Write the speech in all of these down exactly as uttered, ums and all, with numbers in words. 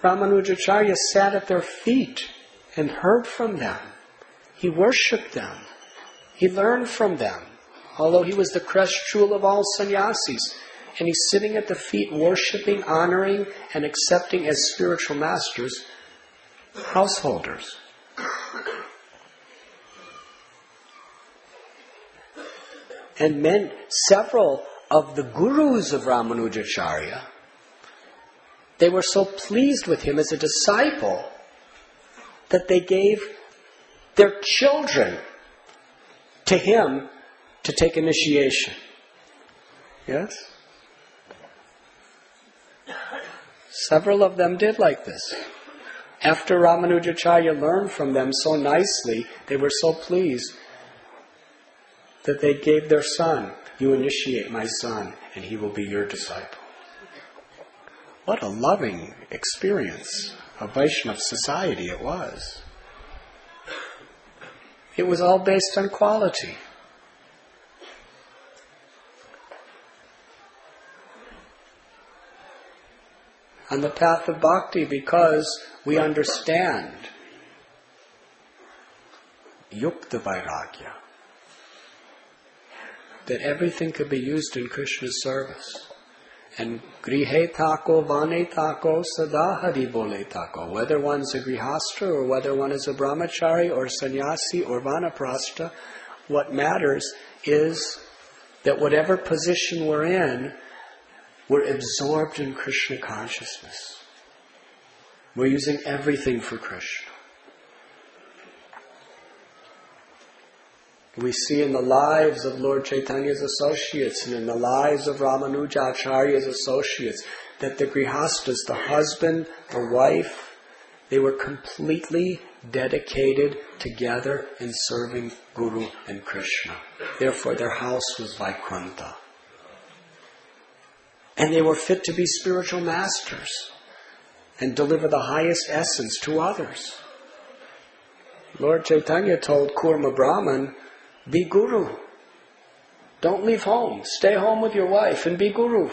Ramanujacharya sat at their feet and heard from them. He worshipped them. He learned from them. Although he was the crest jewel of all sannyasis. And he's sitting at the feet worshipping, honoring, and accepting as spiritual masters householders. And men, several of the gurus of Ramanujacharya, they were so pleased with him as a disciple that they gave their children to him to take initiation. Yes? Several of them did like this. After Ramanujacharya learned from them so nicely, they were so pleased that they gave their son, "You initiate my son, and he will be your disciple." What a loving experience of Vaishnava society it was. It was all based on quality. On the path of bhakti, because we understand yukta vairagya, that everything could be used in Krishna's service. And grihe tako vane tako sada hari bole tako. Whether one's a grihastra or whether one is a brahmachari or sannyasi or vanaprastha, what matters is that whatever position we're in, we're absorbed in Krishna consciousness. We're using everything for Krishna. We see in the lives of Lord Chaitanya's associates and in the lives of Ramanujacharya's associates that the grihastas, the husband, the wife, they were completely dedicated together in serving Guru and Krishna. Therefore their house was Vaikuntha. And they were fit to be spiritual masters and deliver the highest essence to others. Lord Chaitanya told Kurma Brahman, be Guru. Don't leave home. Stay home with your wife and be Guru.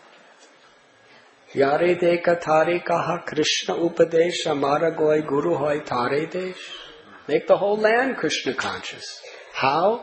Yare deka thare kaha Krishna upadesh amara goy Guru hoy thare desh. Make the whole land Krishna conscious. How?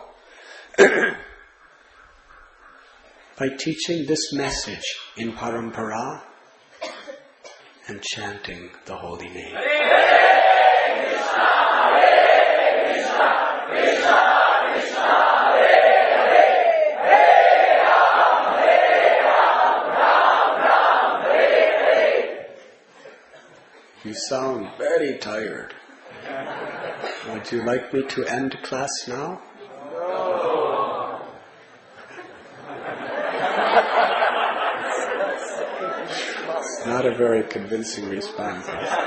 By teaching this message in parampara and chanting the holy name. Hare Krishna, Hare Krishna, Krishna Krishna, Hare Hare, Hare Ram, Hare Ram, Ram Ram, Hare Hare. You sound very tired. Would you like me to end class now? Not a very convincing response.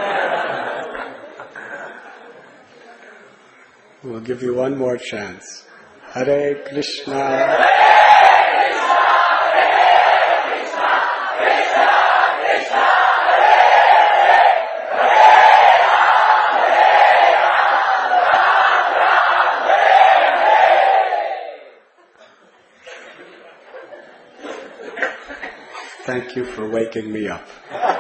We'll give you one more chance. Hare Krishna. Hare Krishna, Hare Krishna, Krishna Krishna, Hare Hare, Hare Ram, Hare Ram, Ram Ram, Hare Hare. Thank you for waking me up.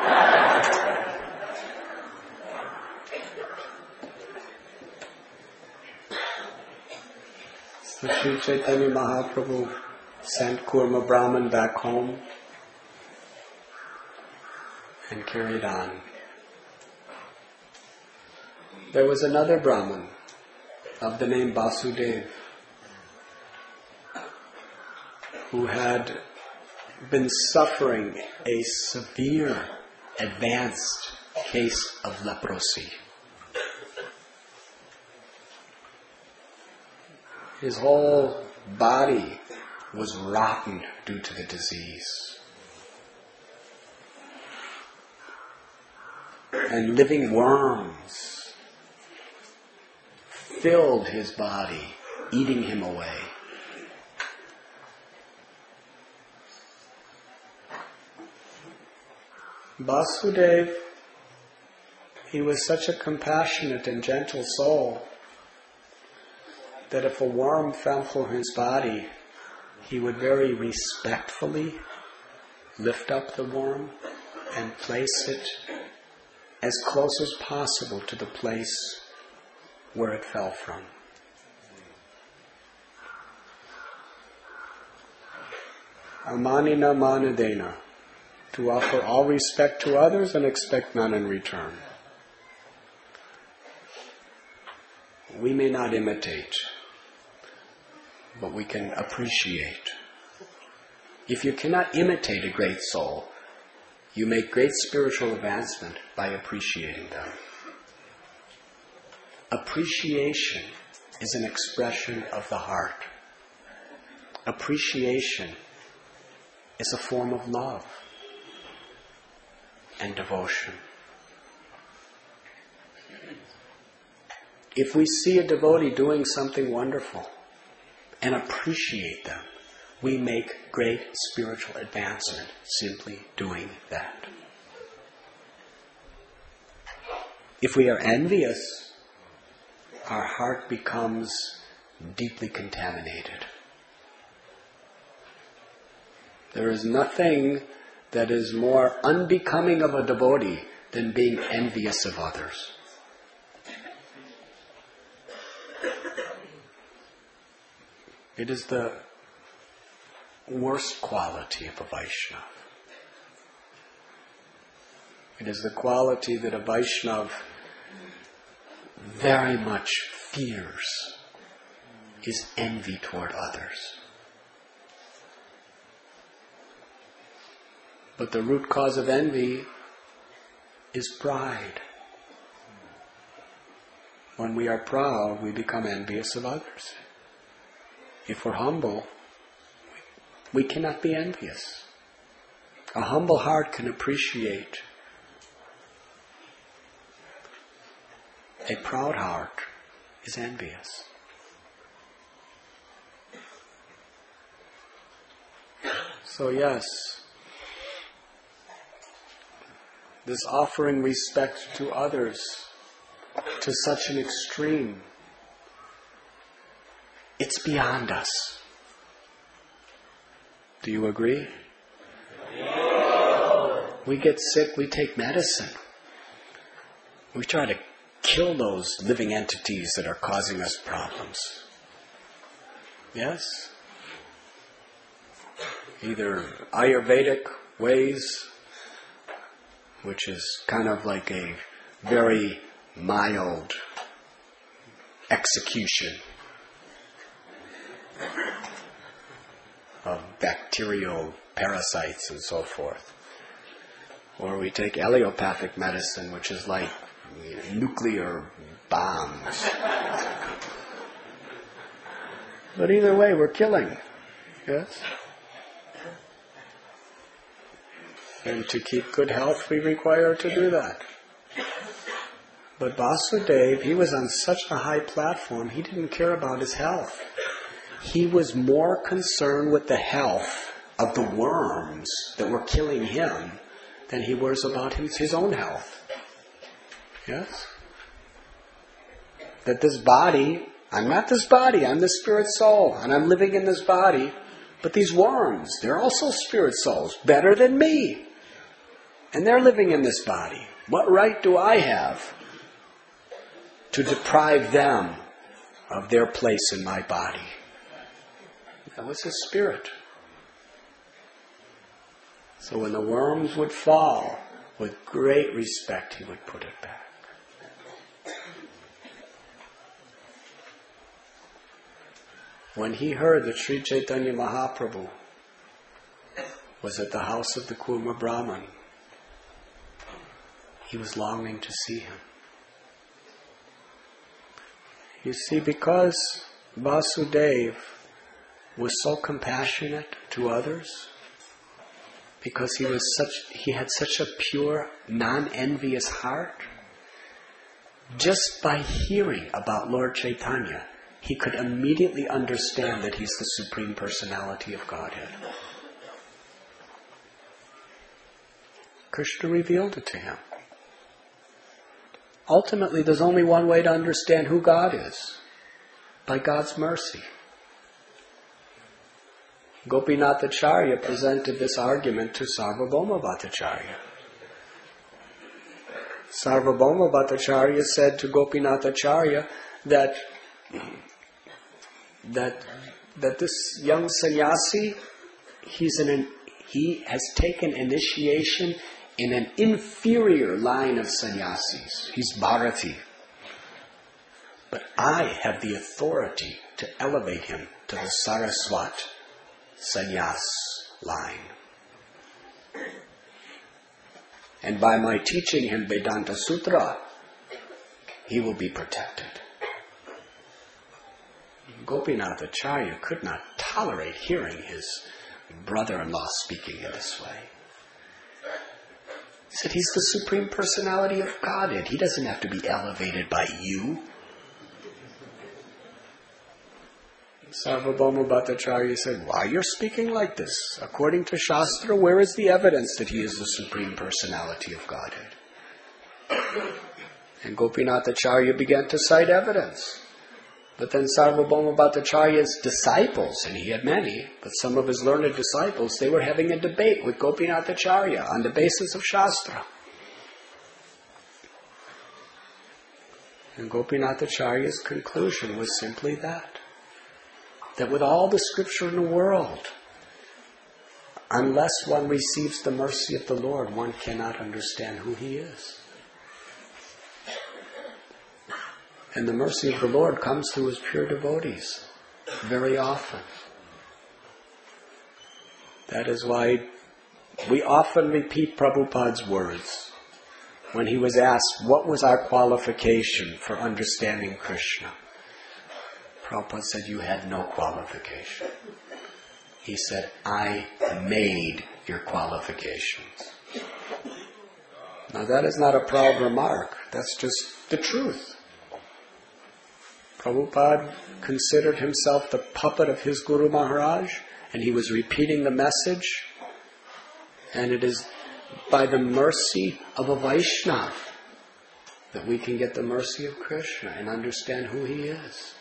So Sri Chaitanya Mahaprabhu sent Kurma Brahman back home and carried on. There was another Brahman of the name Basudeva who had been suffering a severe, advanced case of leprosy. His whole body was rotten due to the disease. And living worms filled his body, eating him away. Basudeva, he was such a compassionate and gentle soul that if a worm fell from his body, he would very respectfully lift up the worm and place it as close as possible to the place where it fell from. Amanina manadena, to offer all respect to others and expect none in return. We may not imitate, but we can appreciate. If you cannot imitate a great soul, you make great spiritual advancement by appreciating them. Appreciation is an expression of the heart. Appreciation is a form of love and devotion. If we see a devotee doing something wonderful and appreciate them, we make great spiritual advancement simply doing that. If we are envious, our heart becomes deeply contaminated. There is nothing that is more unbecoming of a devotee than being envious of others. It is the worst quality of a Vaishnava. It is the quality that a Vaishnava very much fears, is envy toward others. But the root cause of envy is pride. When we are proud, we become envious of others. If we're humble, we cannot be envious. A humble heart can appreciate. A proud heart is envious. So yes, this offering respect to others to such an extreme, it's beyond us. Do you agree? We get sick, we take medicine. We try to kill those living entities that are causing us problems. Yes? Either Ayurvedic ways, which is kind of like a very mild execution of bacterial parasites and so forth. Or we take allopathic medicine, which is like nuclear bombs. But either way, we're killing. Yes? And to keep good health, we require to do that. But Vasudeva, he was on such a high platform, he didn't care about his health. He was more concerned with the health of the worms that were killing him than he was about his, his own health. Yes? That this body, I'm not this body, I'm the spirit soul, and I'm living in this body, but these worms, they're also spirit souls, better than me. And they're living in this body. What right do I have to deprive them of their place in my body? That was his spirit. So when the worms would fall, with great respect he would put it back. When he heard that Sri Chaitanya Mahaprabhu was at the house of the Kurma Brahman, he was longing to see him. You see, because Vasudeva was so compassionate to others, because he was such, he had such a pure, non-envious heart, just by hearing about Lord Chaitanya, he could immediately understand that he's the Supreme Personality of Godhead. Krishna revealed it to him. Ultimately, there's only one way to understand who God is, by God's mercy. Gopinath Acharya presented this argument to Sarvabhauma Bhattacharya. Sarvabhauma Bhattacharya said to Gopinathacharya that, that, that this young sannyasi, he's in an, he has taken initiation in an inferior line of sannyasis. He's Bharati. But I have the authority to elevate him to the Saraswat sannyas line. And by my teaching him Vedanta Sutra, he will be protected. Gopinathacharya could not tolerate hearing his brother-in-law speaking in this way. He said, he's the Supreme Personality of Godhead. He doesn't have to be elevated by you. Sarvabhauma Bhattacharya said, why you're speaking like this? According to Shastra, where is the evidence that he is the Supreme Personality of Godhead? And Gopinathacharya began to cite evidence. But then Sarvabhauma Bhattacharya's disciples, and he had many, but some of his learned disciples, they were having a debate with Gopinathacharya on the basis of Shastra. And Gopinathacharya's conclusion was simply that. That with all the scripture in the world, unless one receives the mercy of the Lord, one cannot understand who He is. And the mercy of the Lord comes through His pure devotees very often. That is why we often repeat Prabhupada's words when he was asked, what was our qualification for understanding Krishna? Prabhupada said, you had no qualification. He said, I made your qualifications. Now that is not a proud remark. That's just the truth. Prabhupada considered himself the puppet of his Guru Maharaj, and he was repeating the message. And it is by the mercy of a Vaishnava that we can get the mercy of Krishna and understand who He is.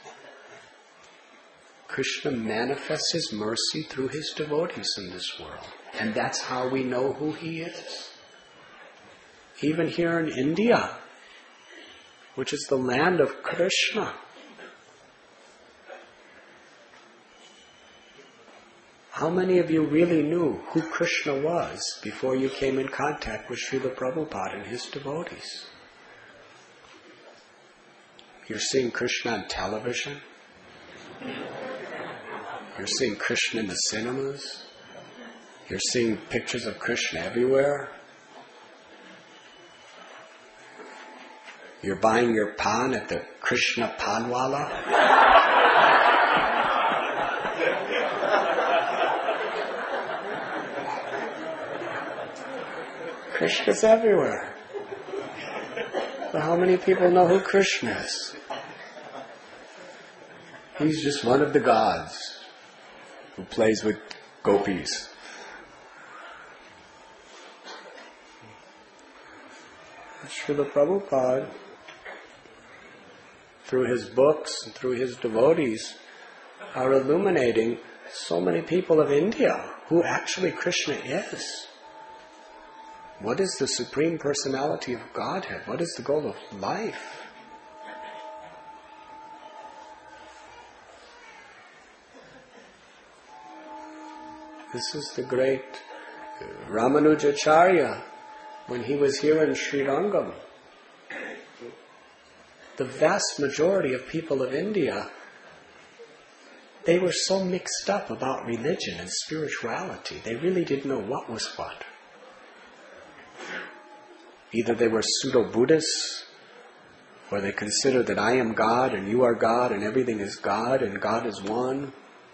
Krishna manifests His mercy through His devotees in this world. And that's how we know who He is. Even here in India, which is the land of Krishna, how many of you really knew who Krishna was before you came in contact with Srila Prabhupada and his devotees? You're seeing Krishna on television. You're seeing Krishna in the cinemas. You're seeing pictures of Krishna everywhere. You're buying your pan at the Krishna Panwala. Krishna's everywhere. But how many people know who Krishna is? He's just one of the gods who plays with gopis. Srila Prabhupada, through his books and through his devotees, are illuminating so many people of India who actually Krishna is. What is the Supreme Personality of Godhead? What is the goal of life? This is the great Ramanujacharya when he was here in Srirangam. The vast majority of people of India, they were so mixed up about religion and spirituality. They really didn't know what was what. Either they were pseudo-Buddhists, or they considered that I am God and you are God and everything is God and God is one.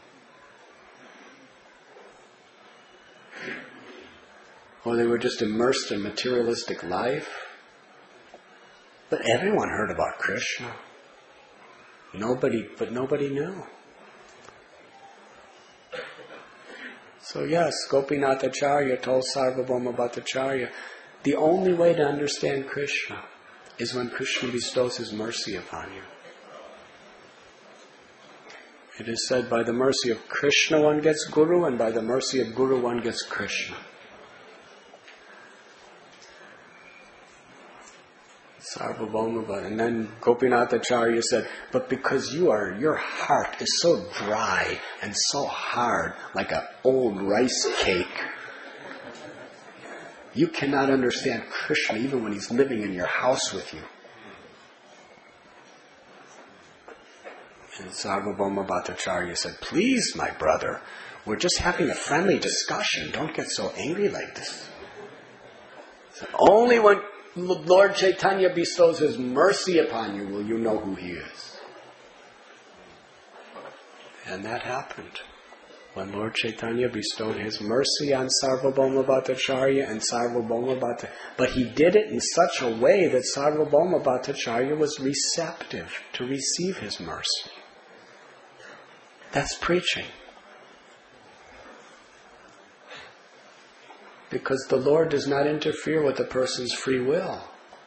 Or they were just immersed in materialistic life. But everyone heard about Krishna. Nobody, but nobody knew. So yes, Gopinathacharya told Sarvabhauma Bhattacharya, the only way to understand Krishna is when Krishna bestows His mercy upon you. It is said, by the mercy of Krishna one gets Guru, and by the mercy of Guru one gets Krishna. Sarvabhauma Bhatta. And then Gopinath Acharya said, but because you are, your heart is so dry and so hard, like an old rice cake, you cannot understand Krishna even when he's living in your house with you. And Sarvabhauma Bhattacharya said, please, my brother, we're just having a friendly discussion. Don't get so angry like this. So only when Lord Chaitanya bestows his mercy upon you will you know who he is. And that happened. When Lord Chaitanya bestowed his mercy on Sarvabhauma Bhattacharya and Sarvabhauma Bhattacharya, but he did it in such a way that Sarvabhauma Bhattacharya was receptive to receive his mercy. That's preaching. Because the Lord does not interfere with a person's free will.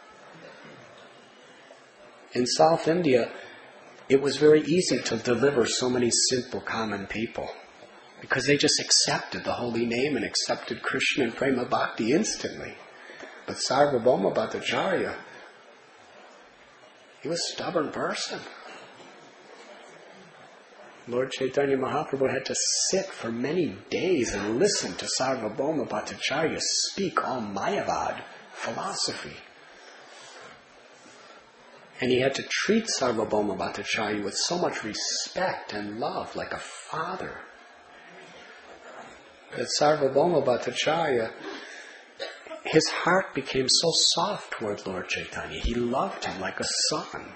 In South India, it was very easy to deliver so many simple, common people. Because they just accepted the holy name and accepted Krishna and Prema Bhakti instantly. But Sarvabhauma Bhattacharya, he was a stubborn person. Lord Chaitanya Mahaprabhu had to sit for many days and listen to Sarvabhauma Bhattacharya speak all Mayavad philosophy. And he had to treat Sarvabhauma Bhattacharya with so much respect and love, like a father. That Sarvabhauma Bhattacharya, his heart became so soft toward Lord Chaitanya. He loved him like a son.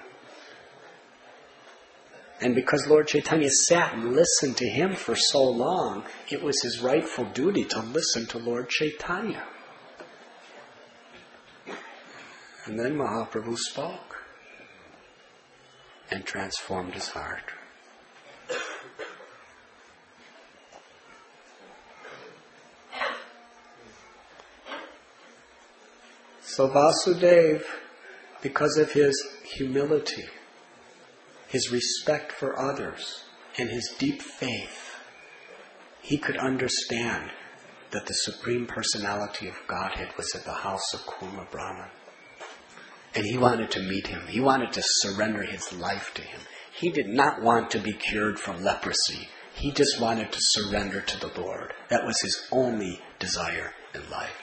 And because Lord Chaitanya sat and listened to him for so long, it was his rightful duty to listen to Lord Chaitanya. And then Mahaprabhu spoke and transformed his heart. So Vasudeva, because of his humility, his respect for others, and his deep faith, he could understand that the Supreme Personality of Godhead was at the house of Kurma Brahman. And he wanted to meet him. He wanted to surrender his life to him. He did not want to be cured from leprosy. He just wanted to surrender to the Lord. That was his only desire in life.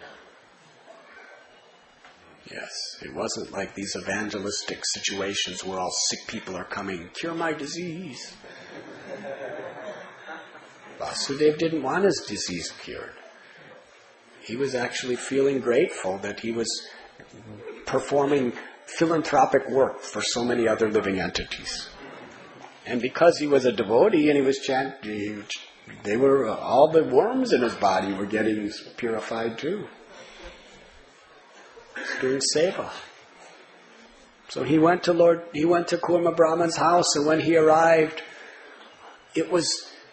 Yes, it wasn't like these evangelistic situations where all sick people are coming, cure my disease. Vasudeva didn't want his disease cured. He was actually feeling grateful that he was performing philanthropic work for so many other living entities. And because he was a devotee and he was chanting, they were, uh, all the worms in his body were getting purified too. Doing seva. So he went to Lord, he went to Kurma Brahman's house, and when he arrived, it was,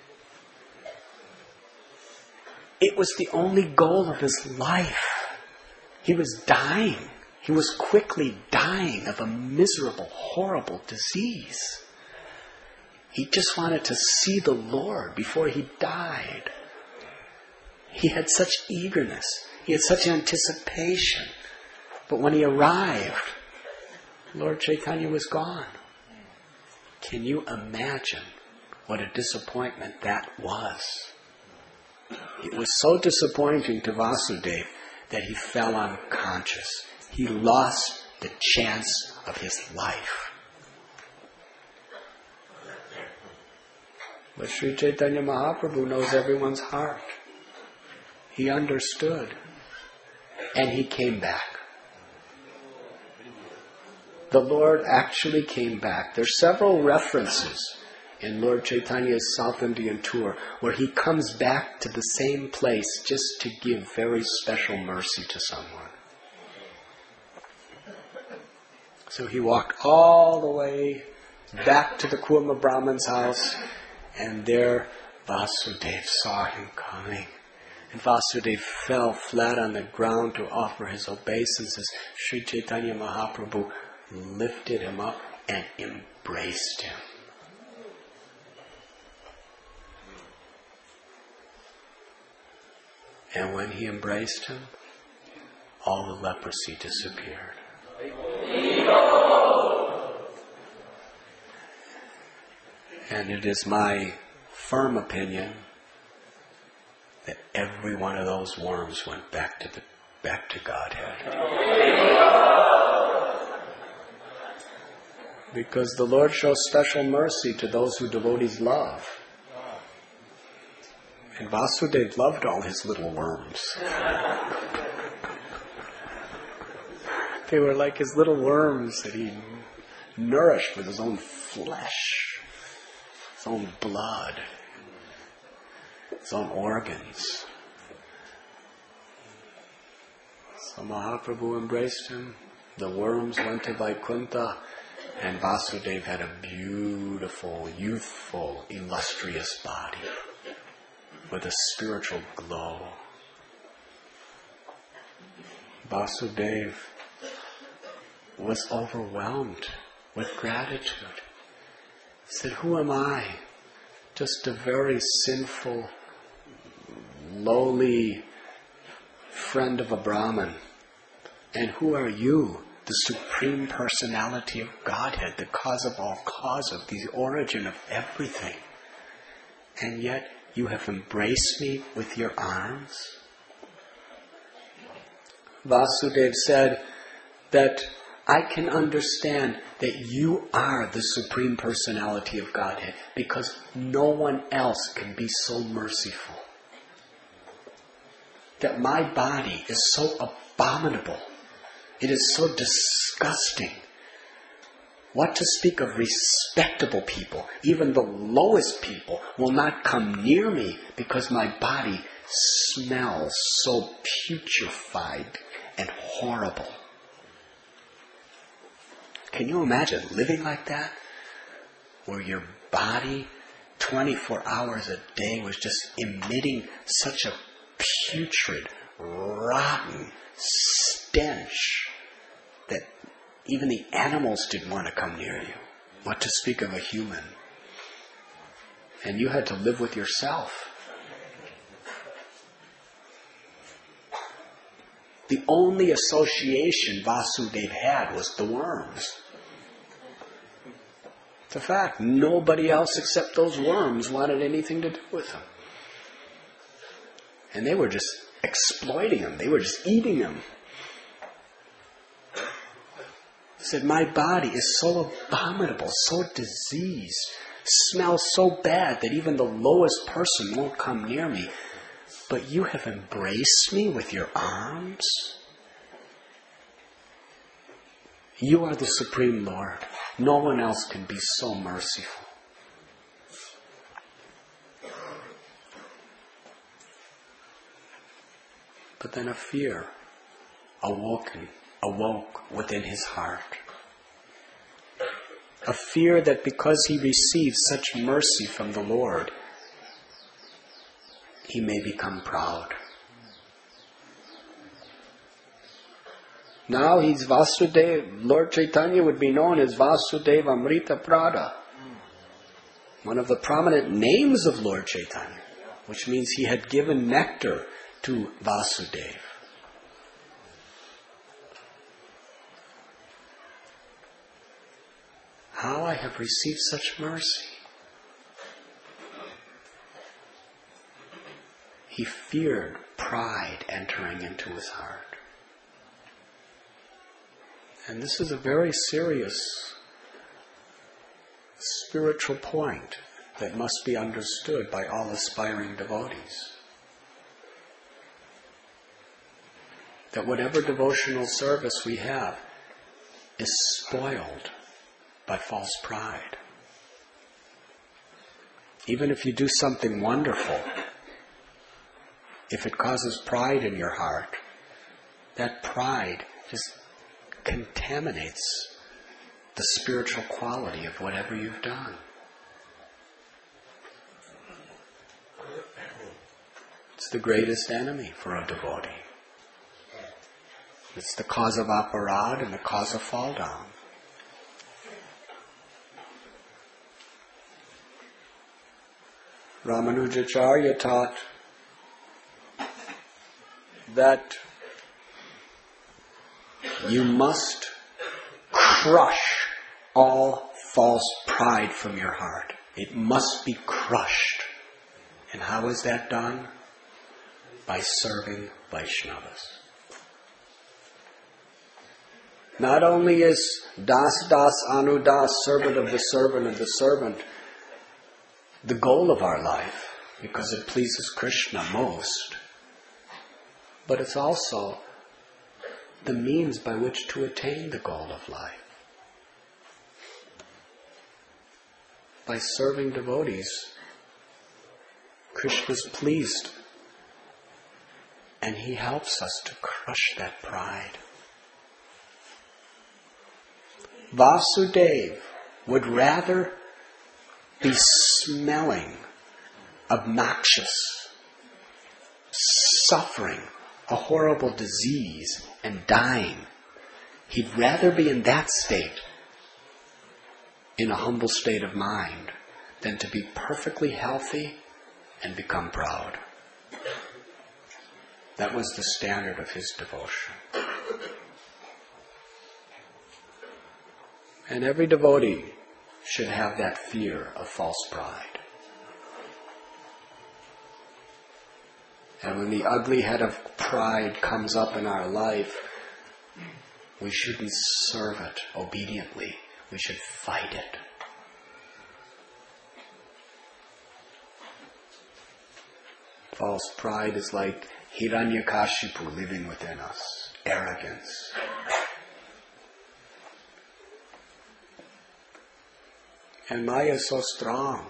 it was the only goal of his life. He was dying. He was quickly dying of a miserable, horrible disease. He just wanted to see the Lord before he died. He had such eagerness. He had such anticipation. But when he arrived, Lord Chaitanya was gone. Can you imagine what a disappointment that was? It was so disappointing to Vasudeva that he fell unconscious. He lost the chance of his life. But Sri Chaitanya Mahaprabhu knows everyone's heart. He understood. And he came back. The Lord actually came back. There's several references in Lord Chaitanya's South Indian tour where he comes back to the same place just to give very special mercy to someone. So he walked all the way back to the Kurma Brahman's house, and there Vasudeva saw him coming. And Vasudeva fell flat on the ground to offer his obeisances. Sri Chaitanya Mahaprabhu lifted him up and embraced him. And when he embraced him, all the leprosy disappeared. And it is my firm opinion that every one of those worms went back to the back to Godhead. Because the Lord shows special mercy to those who devotees love. And Vasudeva loved all his little worms. They were like his little worms that he nourished with his own flesh, his own blood, his own organs. So Mahaprabhu embraced him. The worms went to Vaikuntha, and Vasudeva had a beautiful, youthful, illustrious body with a spiritual glow. Vasudeva was overwhelmed with gratitude. He said, "Who am I? Just a very sinful, lowly friend of a Brahmin. And who are you, the Supreme Personality of Godhead, the cause of all causes, the origin of everything? And yet you have embraced me with your arms?" Vasudeva said that I can understand that you are the Supreme Personality of Godhead because no one else can be so merciful. That my body is so abominable. It is so disgusting. What to speak of respectable people? Even the lowest people will not come near me because my body smells so putrefied and horrible. Can you imagine living like that? Where your body twenty-four hours a day was just emitting such a putrid, rotten stench that even the animals didn't want to come near you. What to speak of a human? And you had to live with yourself. The only association Vasudeva had was the worms. It's a fact. Nobody else except those worms wanted anything to do with him. And they were just exploiting him. They were just eating him. He said, my body is so abominable, so diseased, smells so bad that even the lowest person won't come near me. But you have embraced me with your arms. You are the Supreme Lord. No one else can be so merciful. But then a fear awoken, awoke within his heart. A fear that because he receives such mercy from the Lord, he may become proud. Now he's Vasudeva. Lord Chaitanya would be known as Vasudeva Amrita Prada. One of the prominent names of Lord Chaitanya, which means he had given nectar to Vasudeva. How I have received such mercy. He feared pride entering into his heart. And this is a very serious spiritual point that must be understood by all aspiring devotees. That whatever devotional service we have is spoiled by false pride. Even if you do something wonderful, if it causes pride in your heart, that pride just contaminates the spiritual quality of whatever you've done. It's the greatest enemy for a devotee. It's the cause of aparad and the cause of fall down. Ramanujacharya taught that you must crush all false pride from your heart. It must be crushed. And how is that done? By serving Vaishnavas. Not only is Das Das Anu Das, servant of the servant of the servant, the goal of our life, because it pleases Krishna most, but it's also the means by which to attain the goal of life. By serving devotees, Krishna is pleased, and He helps us to crush that pride. Vasudeva would rather be smelling obnoxious, suffering a horrible disease and dying. He'd rather be in that state, in a humble state of mind, than to be perfectly healthy and become proud. That was the standard of his devotion. And every devotee should have that fear of false pride. And when the ugly head of pride comes up in our life, we shouldn't serve it obediently. We should fight it. False pride is like Hiranyakashipu living within us. Arrogance. And Maya is so strong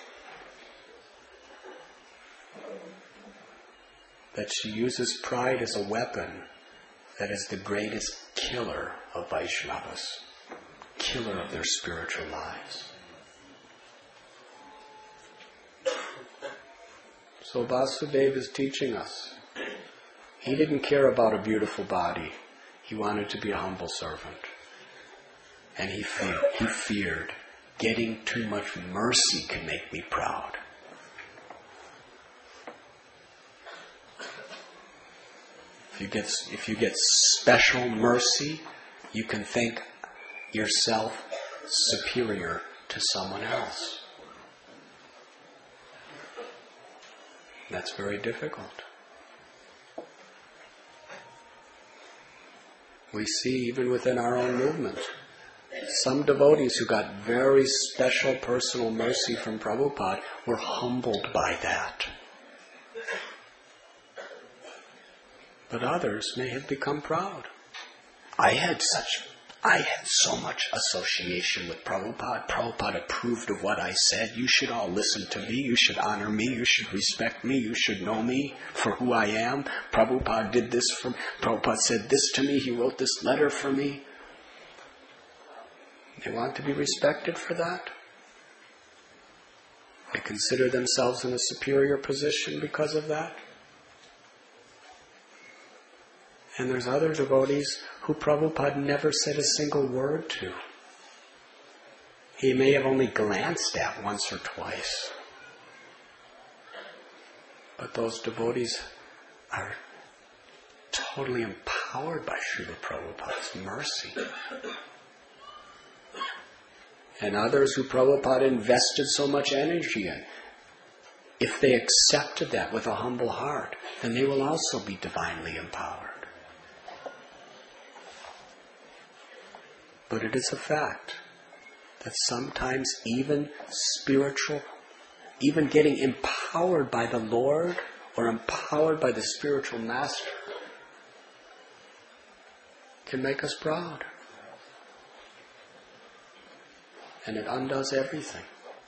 that she uses pride as a weapon that is the greatest killer of Vaishnavas, killer of their spiritual lives. So Vasudeva is teaching us. He didn't care about a beautiful body. He wanted to be a humble servant. And he feared, he feared getting too much mercy can make me proud. If you get, if you get special mercy, you can think yourself superior to someone else. That's very difficult. We see even within our own movement, some devotees who got very special personal mercy from Prabhupada were humbled by that. But others may have become proud. I had such, I had so much association with Prabhupada. Prabhupada approved of what I said. You should all listen to me. You should honor me. You should respect me. You should know me for who I am. Prabhupada did this for me. Prabhupada said this to me. He wrote this letter for me. They want to be respected for that. They consider themselves in a superior position because of that. And there's other devotees who Prabhupada never said a single word to. He may have only glanced at once or twice. But those devotees are totally empowered by Srila Prabhupada's mercy. And others who Prabhupada invested so much energy in, if they accepted that with a humble heart, then they will also be divinely empowered. But it is a fact that sometimes even spiritual, even getting empowered by the Lord or empowered by the spiritual master can make us proud. And it undoes everything.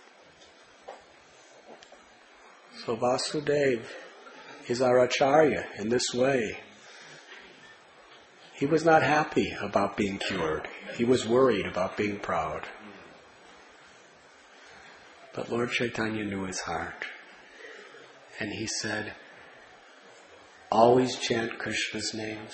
So Vasudeva is our Acharya in this way. He was not happy about being cured. He was worried about being proud. But Lord Chaitanya knew his heart. And he said, always chant Krishna's names.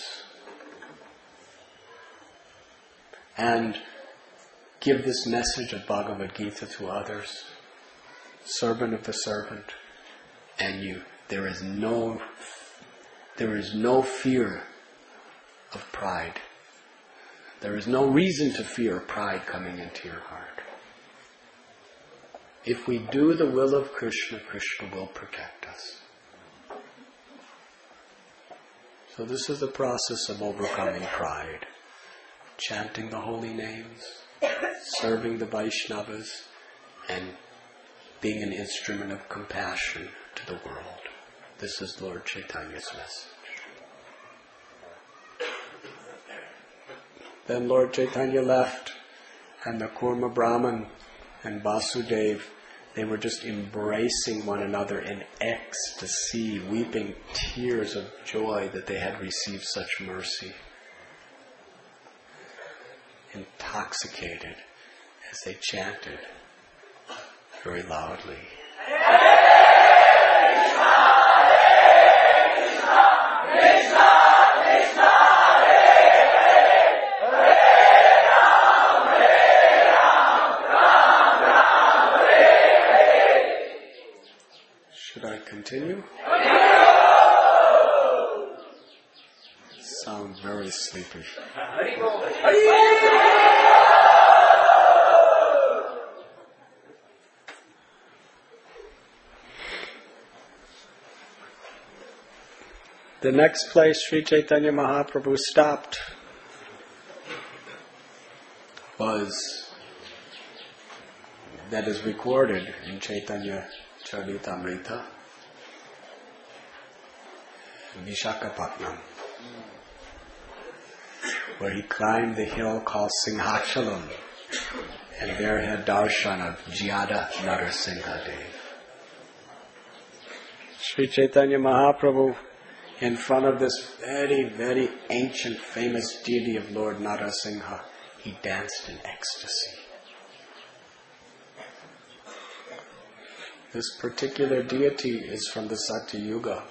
And give this message of Bhagavad Gita to others. Servant of the servant. And you, there is no, there is no fear of pride. There is no reason to fear pride coming into your heart. If we do the will of Krishna, Krishna will protect us. So this is the process of overcoming pride. Chanting the holy names, serving the Vaishnavas, and being an instrument of compassion to the world. This is Lord Chaitanya's message. Then Lord Chaitanya left, and the Kurma Brahman and Vasudev, they were just embracing one another in ecstasy, weeping tears of joy that they had received such mercy. Intoxicated as they chanted very loudly. Should I continue? Sound very sleepy. The next place Sri Chaitanya Mahaprabhu stopped was, that is recorded in Chaitanya Charitamrita, Vishakhapatnam, where he climbed the hill called Singhachalam, and there had darshan of Jyada Narasimha Dev. Sri Chaitanya Mahaprabhu, in front of this very, very ancient, famous deity of Lord Narasimha, he danced in ecstasy. This particular deity is from the Satya Yuga.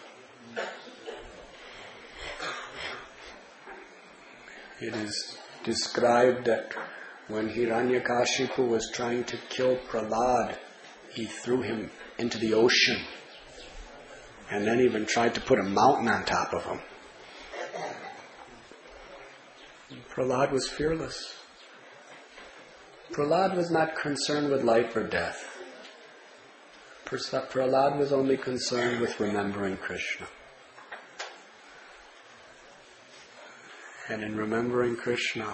It is described that when Hiranyakashipu was trying to kill Prahlad, he threw him into the ocean and then even tried to put a mountain on top of him. Prahlad was fearless. Prahlad was not concerned with life or death. Prahlad was only concerned with remembering Krishna. And in remembering Krishna,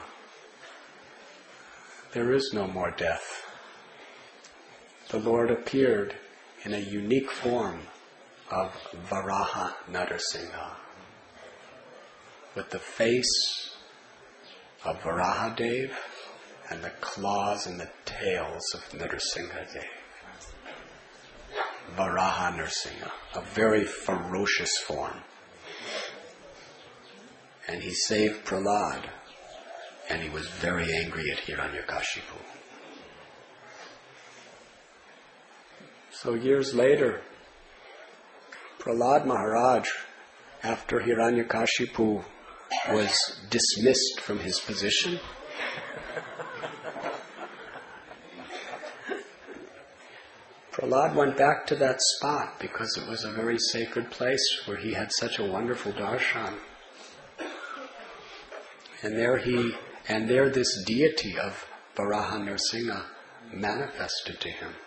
there is no more death. The Lord appeared in a unique form of Varaha Narasimha, with the face of Varahadev and the claws and the tails of Narasimhadev. Varaha Narasimha, a very ferocious form. And he saved Prahlad, and he was very angry at Hiranyakashipu. So years later, Prahlad Maharaj, after Hiranyakashipu was dismissed from his position, Prahlad went back to that spot because it was a very sacred place where he had such a wonderful darshan. And there he, and there this deity of Varaha Narasimha manifested to him.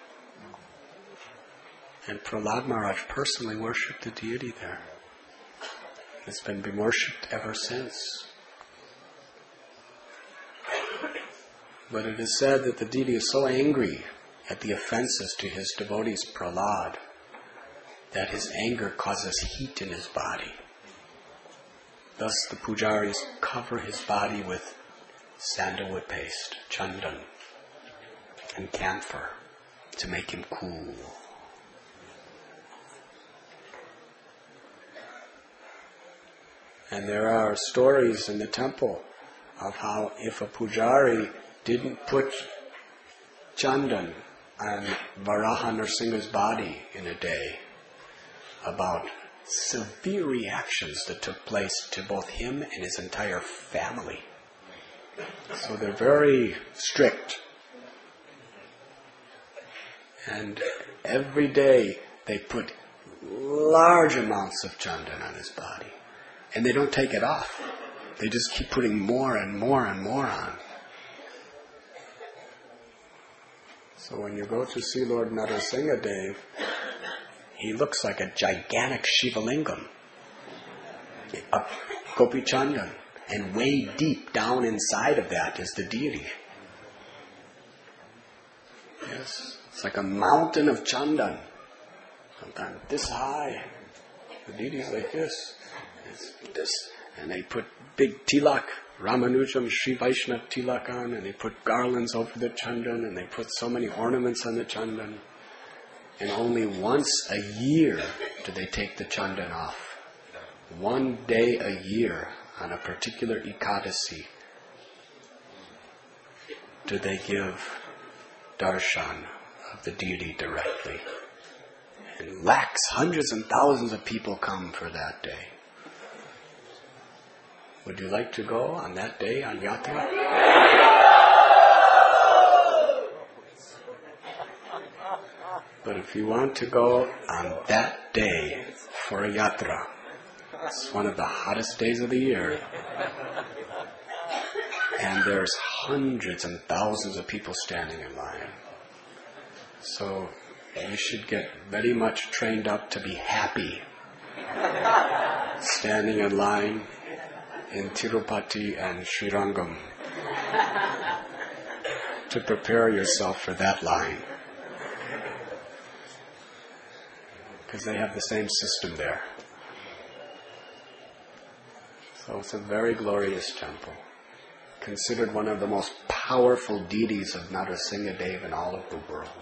And Prahlad Maharaj personally worshipped the deity there. It's been worshipped ever since. But it is said that the deity is so angry at the offenses to his devotees Prahlad that his anger causes heat in his body. Thus the pujaris cover his body with sandalwood paste, chandan, and camphor to make him cool. And there are stories in the temple of how if a pujari didn't put chandan on Varaha Narasimha's body in a day, about severe reactions that took place to both him and his entire family. So they're very strict. And every day they put large amounts of chandan on his body. And they don't take it off. They just keep putting more and more and more on. So when you go to see Lord Narasimhadev, he looks like a gigantic Shivalingam, a Gopi Chandan, and way deep down inside of that is the deity. Yes, it's like a mountain of Chandan, sometimes this high. The deity's like this, it's this, and they put big tilak, Ramanujam, Sri Vaishnava tilak on, and they put garlands over the Chandan, and they put so many ornaments on the Chandan. And only once a year do they take the Chandan off. One day a year on a particular Ekadasi do they give darshan of the deity directly. And lakhs, hundreds and thousands of people come for that day. Would you like to go on that day on yatra? But if you want to go on that day for a yatra, it's one of the hottest days of the year, and there's hundreds and thousands of people standing in line. So you should get very much trained up to be happy standing in line in Tirupati and Srirangam to prepare yourself for that line. Because they have the same system there. So it's a very glorious temple, considered one of the most powerful deities of Narasimhadev in all of the world.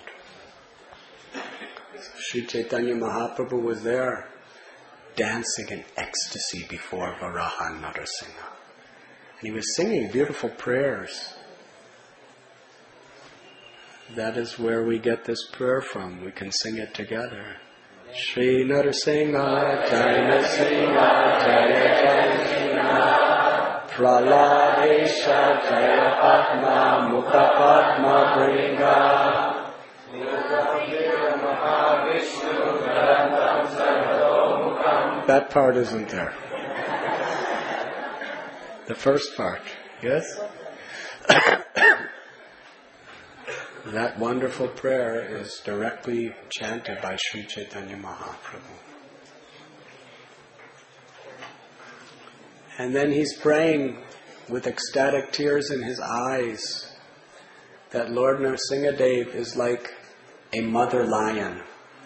Sri Chaitanya Mahaprabhu was there, dancing in ecstasy before Varahan Narasimha. And he was singing beautiful prayers. That is where we get this prayer from. We can sing it together. Shri Narasimha, Jai Narasimha, Jaya Jaya Praladesha, Jaya Padma, Mukha Padma Bringa. That part isn't there. The first part, yes? That wonderful prayer is directly chanted by Sri Chaitanya Mahaprabhu. And then he's praying with ecstatic tears in his eyes that Lord Narasimhadev is like a mother lion.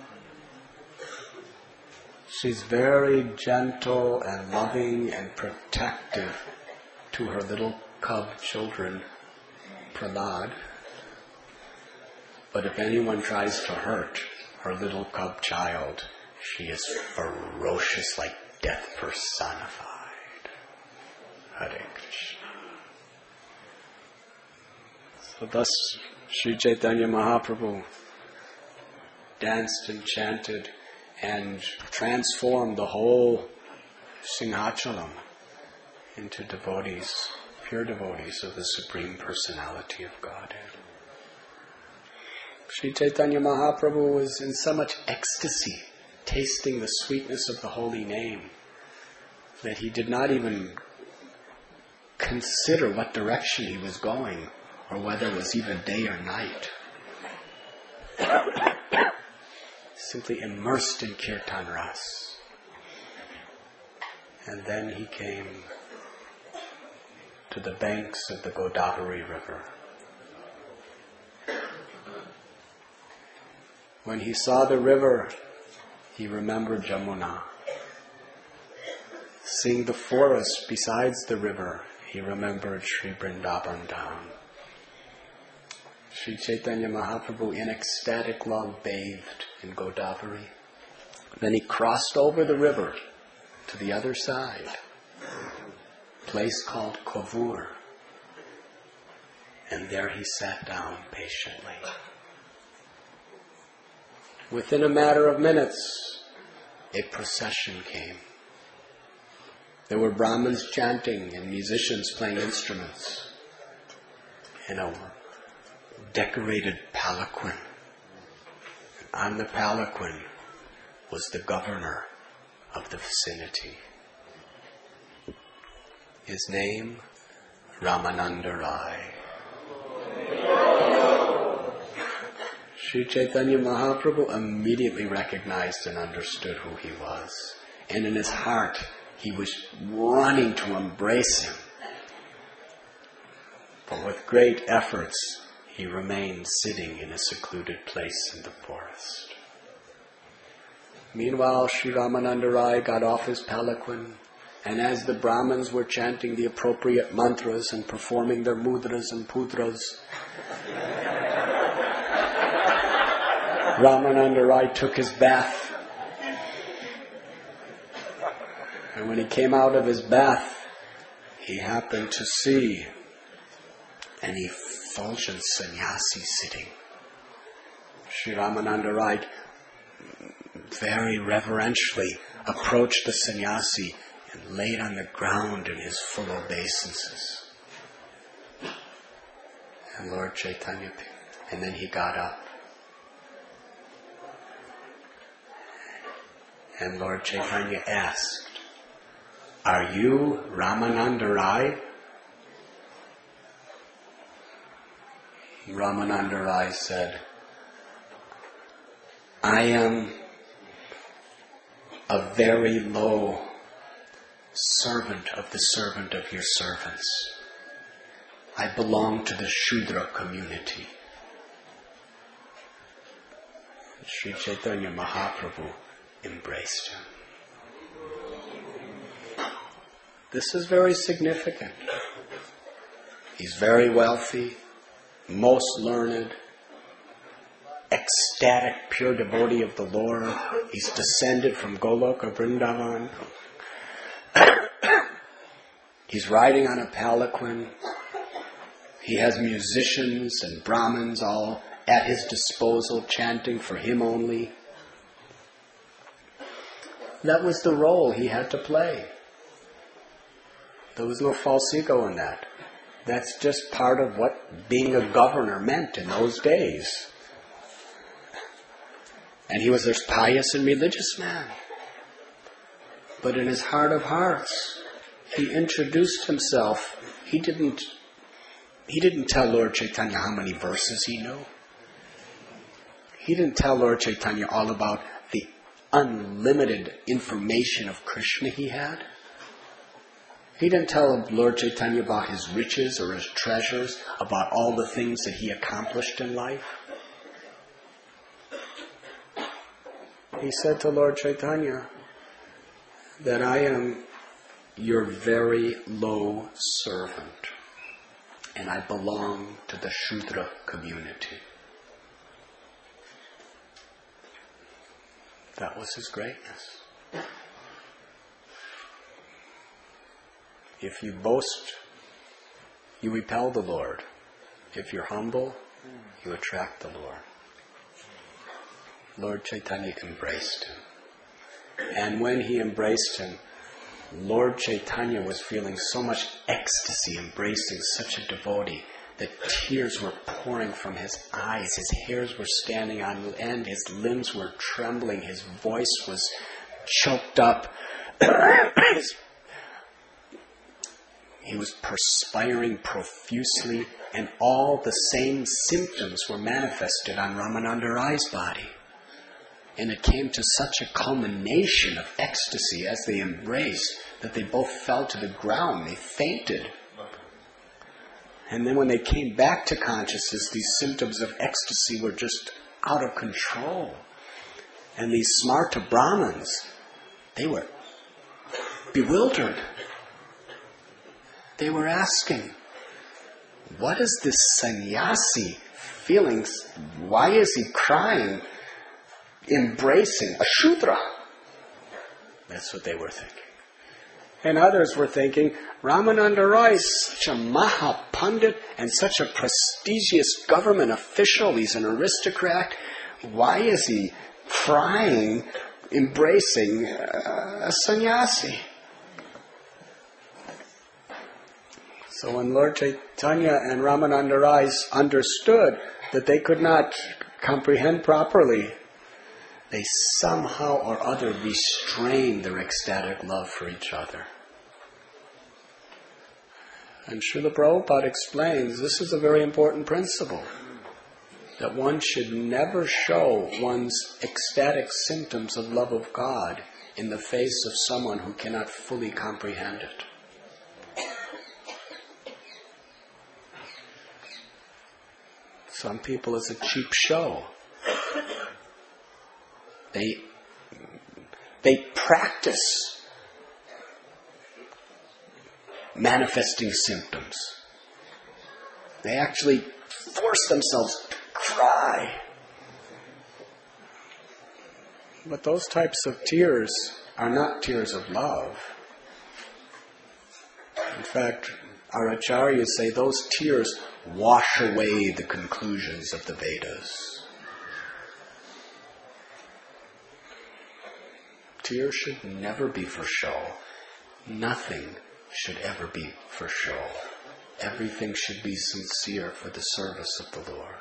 She's very gentle and loving and protective to her little cub children, Prahlad. But if anyone tries to hurt her little cub child, she is ferocious like death personified. Hare Krishna. So thus Sri Chaitanya Mahaprabhu danced and chanted and transformed the whole Singhachalam into devotees, pure devotees of the Supreme Personality of Godhead. Sri Chaitanya Mahaprabhu was in so much ecstasy, tasting the sweetness of the holy name, that he did not even consider what direction he was going, or whether it was even day or night. Simply immersed in Kirtan Ras. And then he came to the banks of the Godavari River. When he saw the river, he remembered Jamuna. Seeing the forest besides the river, he remembered Sri Vrindavan Dham. Sri Chaitanya Mahaprabhu, in ecstatic love, bathed in Godavari. Then he crossed over the river to the other side, a place called Kovur. And there he sat down patiently. Within a matter of minutes, a procession came. There were Brahmins chanting and musicians playing instruments, and a decorated palanquin. On the palanquin was the governor of the vicinity. His name, Ramananda Rai. Sri Chaitanya Mahaprabhu immediately recognized and understood who he was. And in his heart, he was running to embrace him. But with great efforts, he remained sitting in a secluded place in the forest. Meanwhile, Sri Ramananda Rai got off his palanquin, and as the Brahmins were chanting the appropriate mantras and performing their mudras and pudras, Ramananda Rai took his bath. And when he came out of his bath, he happened to see an effulgent sannyasi sitting. Sri Ramananda Rai very reverentially approached the sannyasi and laid on the ground in his full obeisances. And Lord Chaitanya, and then he got up. And Lord Chaitanya asked, "Are you Ramananda Rai?" Ramananda Rai said, "I am a very low servant of the servant of your servants. I belong to the Shudra community." Sri Chaitanya Mahaprabhu embraced him. This is very significant. He's very wealthy, most learned, ecstatic, pure devotee of the Lord. He's descended from Goloka Vrindavan. He's riding on a palanquin. He has musicians and Brahmins all at his disposal, chanting for him only. That was the role he had to play. There was no false ego in that. That's just part of what being a governor meant in those days. And he was a pious and religious man. But in his heart of hearts, he introduced himself. He didn't, he didn't tell Lord Chaitanya how many verses he knew. He didn't tell Lord Chaitanya all about the unlimited information of Krishna he had. He didn't tell Lord Chaitanya about his riches or his treasures, about all the things that he accomplished in life. He said to Lord Chaitanya that I am your very low servant and I belong to the Shudra community. That was his greatness. If you boast, you repel the Lord. If you're humble, you attract the Lord. Lord Chaitanya embraced him. And when he embraced him, Lord Chaitanya was feeling so much ecstasy embracing such a devotee that tears were pouring from his eyes. His hairs were standing on end. His limbs were trembling. His voice was choked up. his He was perspiring profusely, and all the same symptoms were manifested on Ramananda Rai's body. And it came to such a culmination of ecstasy as they embraced that they both fell to the ground. They fainted. And then when they came back to consciousness, these symptoms of ecstasy were just out of control. And these Smarta Brahmins, they were bewildered. They were asking, what is this sannyasi feeling? Why is he crying, embracing a Shudra? That's what they were thinking. And others were thinking, Ramananda Rai is such a Mahapandit and such a prestigious government official. He's an aristocrat. Why is he crying, embracing a sannyasi? So when Lord Chaitanya and Ramananda Rai understood that they could not comprehend properly, they somehow or other restrained their ecstatic love for each other. And Srila Prabhupada explains this is a very important principle, that one should never show one's ecstatic symptoms of love of God in the face of someone who cannot fully comprehend it. Some people, it's a cheap show. They, they practice manifesting symptoms. They actually force themselves to cry. But those types of tears are not tears of love. In fact, our acharyas say those tears wash away the conclusions of the Vedas. Tears should never be for show. Nothing should ever be for show. Everything should be sincere for the service of the Lord.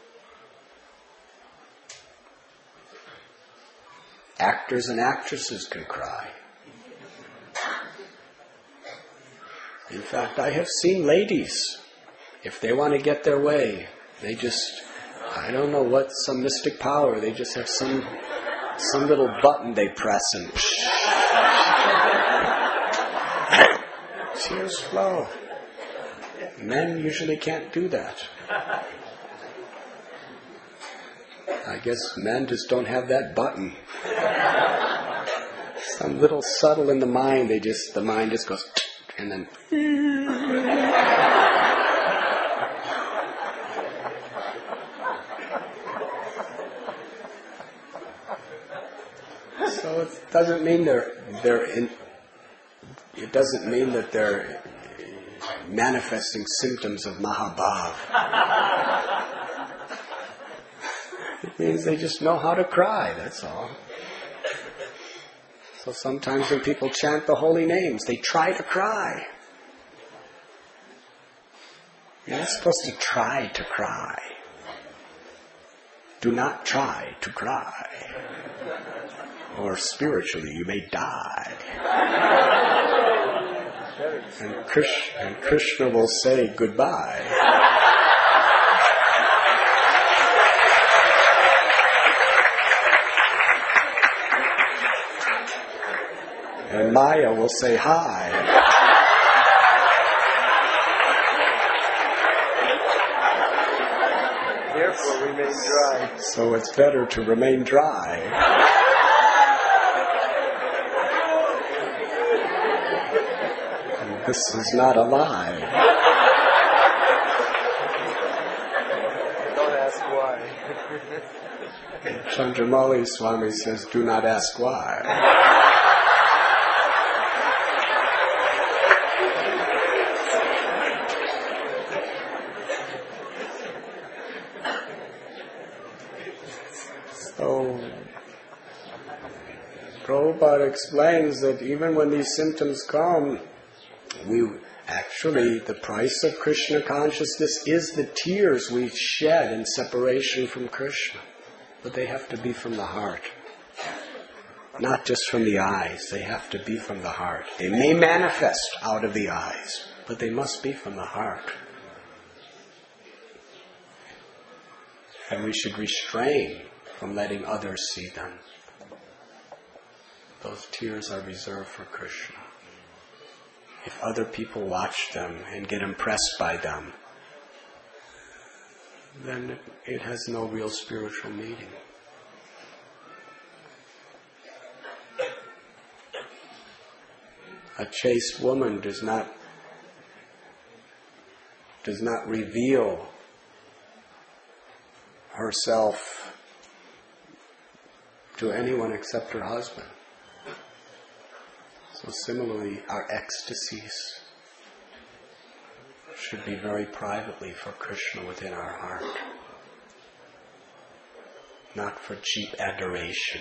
Actors and actresses can cry. In fact, I have seen ladies, if they want to get their way, they just, I don't know what, some mystic power, they just have some some little button they press and tears flow. Men usually can't do that. I guess men just don't have that button. Some little subtle in the mind, they just, the mind just goes, and then so it doesn't mean they're they're in, it doesn't mean that they're manifesting symptoms of Mahabhav. It means they just know how to cry, that's all. So sometimes when people chant the holy names, they try to cry. You're not supposed to try to cry. Do not try to cry. Or spiritually you may die. And Krishna, and Krishna will say goodbye. And Maya will say hi. Therefore remain dry. So it's better to remain dry. And this is not a lie. Don't ask why. Chandramauli Swami says, do not ask why. So, Prabhupada explains that even when these symptoms come, we actually, the price of Krishna consciousness is the tears we shed in separation from Krishna. But they have to be from the heart. Not just from the eyes, they have to be from the heart. They may manifest out of the eyes, but they must be from the heart. And we should restrain from letting others see them. Those tears are reserved for Krishna. If other people watch them and get impressed by them, then it has no real spiritual meaning. A chaste woman does not does not reveal herself to anyone except her husband. So similarly, our ecstasies should be very privately for Krishna within our heart, not for cheap adoration.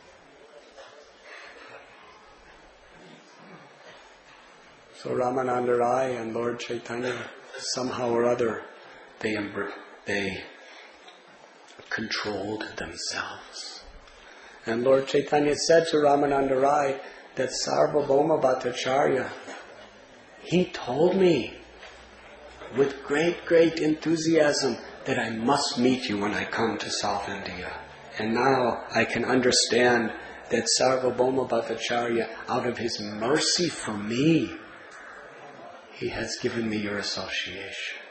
So Ramananda Rai and Lord Chaitanya, somehow or other, they embr- they controlled themselves. And Lord Chaitanya said to Ramananda Rai that Sarvabhauma Bhattacharya, he told me with great, great enthusiasm that I must meet you when I come to South India. And now I can understand that Sarvabhauma Bhattacharya, out of his mercy for me, he has given me your association.